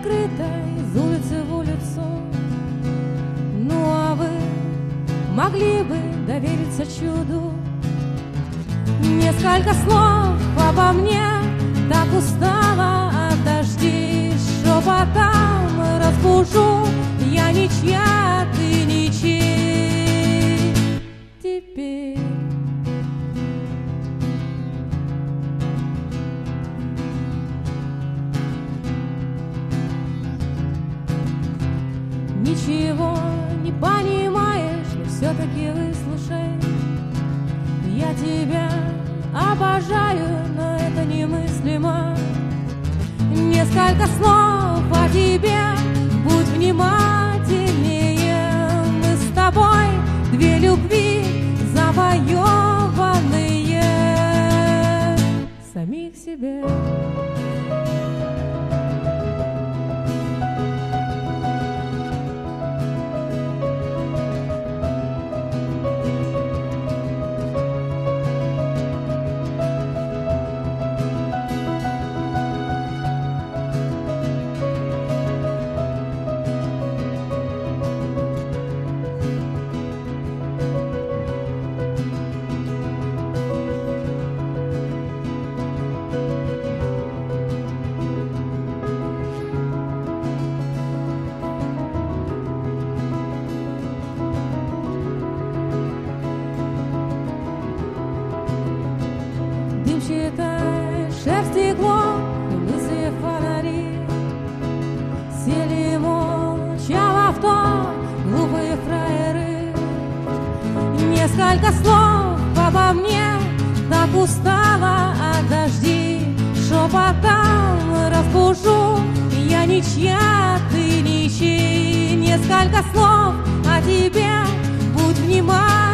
открыто из улицы в улицу. Ну а вы могли бы довериться чуду? Несколько слов обо мне, так устала от дождей, шепотом разбужу. Я ничья, ты ничей теперь. Ничего не понимаешь, но все-таки выслушай. Я тебя обожаю, но это немыслимо. Несколько слов о тебе, будь внимательнее. Мы с тобой две любви завоеванные самих себе. Дымчатая шерсть стекло, лысые фонари. Сели молча в авто глупые фраеры. Несколько слов обо мне, так устала от дождей, шепотом разбужу. Я ничья, ты ничей. Несколько слов о тебе, будь внимательнее.